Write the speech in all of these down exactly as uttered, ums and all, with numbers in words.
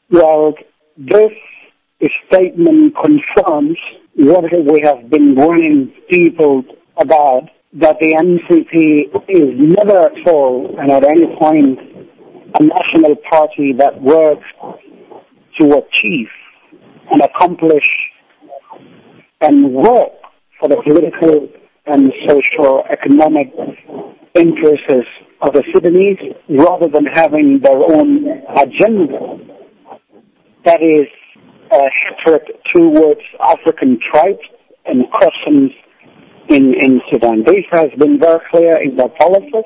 Well, this statement confirms what we have been warning people about, that the N C P is never at all and at any point a national party that works to achieve and accomplish and work for the political and socio-economic interests of the Sudanese, rather than having their own agenda. That is a hatred towards African tribes and Christians in, in Sudan. This has been very clear in their policies,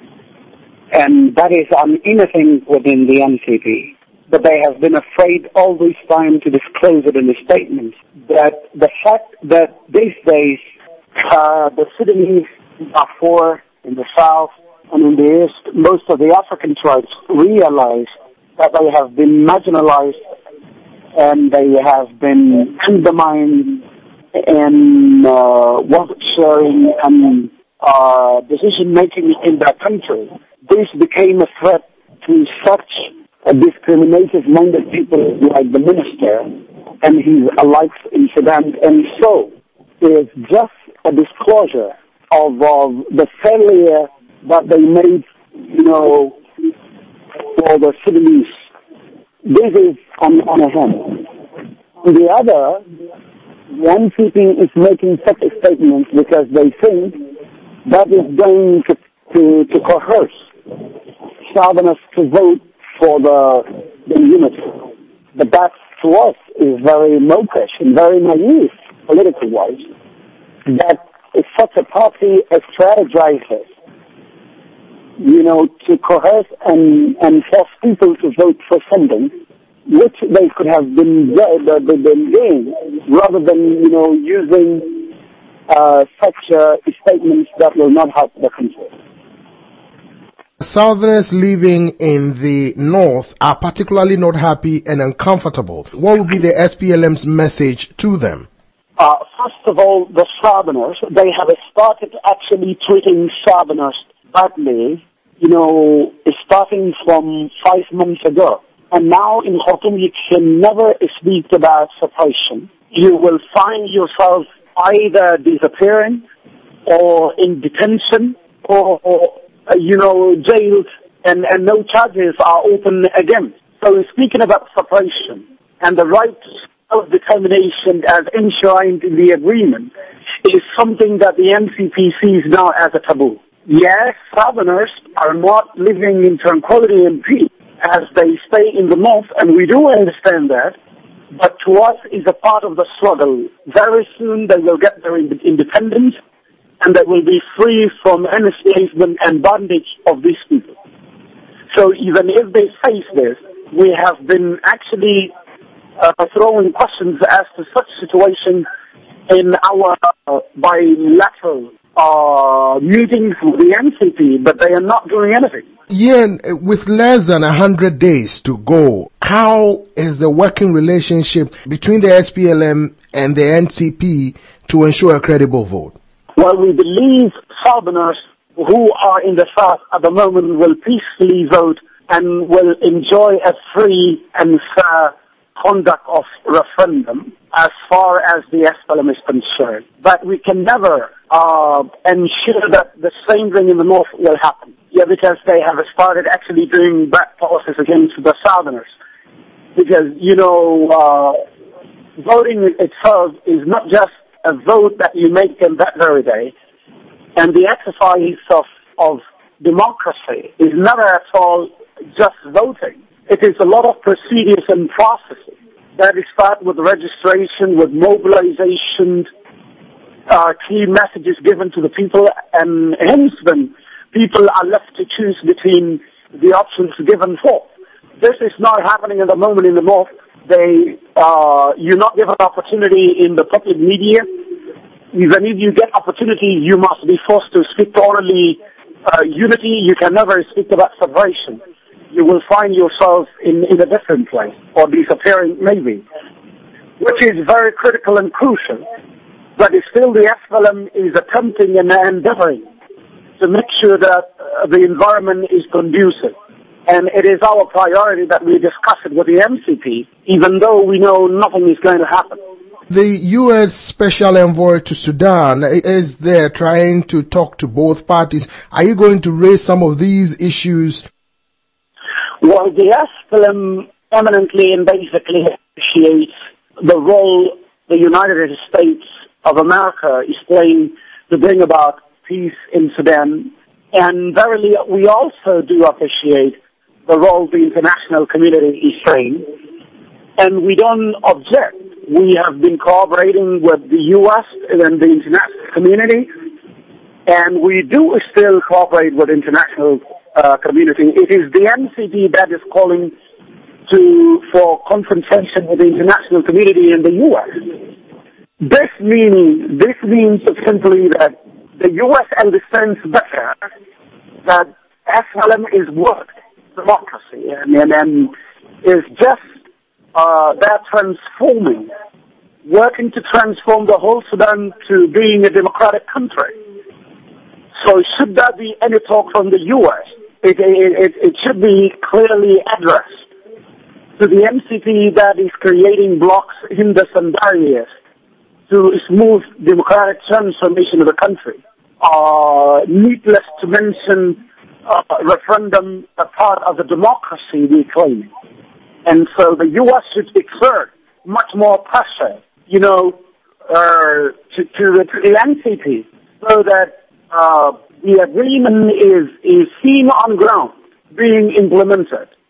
and that is on anything within the N C P. But they have been afraid all this time to disclose it in the statements. That the fact that these days uh, the Sudanese in Darfur, in the south, and in the east, most of the African tribes realize that they have been marginalized and they have been undermined in uh, wealth sharing and uh, decision making in their country. This became a threat to such a discriminative minded people like the minister and his allies in Sudan. And so it's just a disclosure of uh, the failure that they made, you know, for the Sudanese. This is on, on a hand. On the other, the N C P is making such a statement because they think that is going to, to, to coerce Southerners to vote for the, the unity. But that, to us, is very mawkish and very naive, politically-wise, that if such a party strategizes, you know, to coerce and, and force people to vote for something which they could have been, uh, been doing, rather than, you know, using uh, such uh, statements that will not help the country. Southerners living in the north are particularly not happy and uncomfortable. What would be the S P L M's message to them? Uh, first of all, the Southerners, they have started actually treating Southerners badly, you know, starting from five months ago. And now in Khartoum, you can never speak about separation. You will find yourself either disappearing or in detention or, or uh, you know, jailed, and, and no charges are open again. So speaking about separation and the right of determination as enshrined in the agreement is something that the N C P sees now as a taboo. Yes, Southerners are not living in tranquility and peace as they stay in the north, and we do understand that, but to us is a part of the struggle. Very soon they will get their independence, and they will be free from enslavement and bondage of these people. So even if they face this, we have been actually uh, throwing questions as to such situation in our uh, bilateral uh, meetings with the N C P, but they are not doing anything. Yeah, with less than a hundred days to go, how is the working relationship between the S P L M and the N C P to ensure a credible vote? Well, we believe Southerners who are in the south at the moment will peacefully vote and will enjoy a free and fair conduct of referendum as far as the S P L M is concerned. But we can never uh, ensure that the same thing in the north will happen. Yeah, because they have started actually doing bad policies against the Southerners. Because, you know, uh, voting itself is not just a vote that you make in that very day. And the exercise of, of democracy is never at all just voting. It is a lot of procedures and processes that start with registration, with mobilization, uh, key messages given to the people, and hence then people are left to choose between the options given forth. This is not happening at the moment in the north. They, uh, you're not given opportunity in the public media. Even if you get opportunity, you must be forced to speak to only uh, unity. You can never speak about separation. You will find yourself in, in a different place, or disappearing maybe, which is very critical and crucial. But still the S P L M is attempting and endeavoring to make sure that uh, the environment is conducive. And it is our priority that we discuss it with the M C P, even though we know nothing is going to happen. The U S Special Envoy to Sudan is there trying to talk to both parties. Are you going to raise some of these issues? Well, the S P L M eminently and basically appreciates the role the United States of America is playing to bring about peace in Sudan. And verily, we also do appreciate the role the international community is playing. And we don't object. We have been cooperating with the U S and the international community, and we do still cooperate with the international uh, community. It is the M C P that is calling to for confrontation with the international community and the U S. This means this means simply that the U S understands better that S P L M is worth democracy and, and, and is just uh, they're transforming, working to transform the whole Sudan to being a democratic country. So should there be any talk from the U S, it, it, it should be clearly addressed to the M C P that is creating blocks, hinders and barriers to smooth democratic transformation of the country. Uh, needless to mention, uh, referendum a part of the democracy we claim. And so the U S should exert much more pressure, you know, uh, to, to, the, to the M C P so that uh, the agreement is, is seen on ground, being implemented.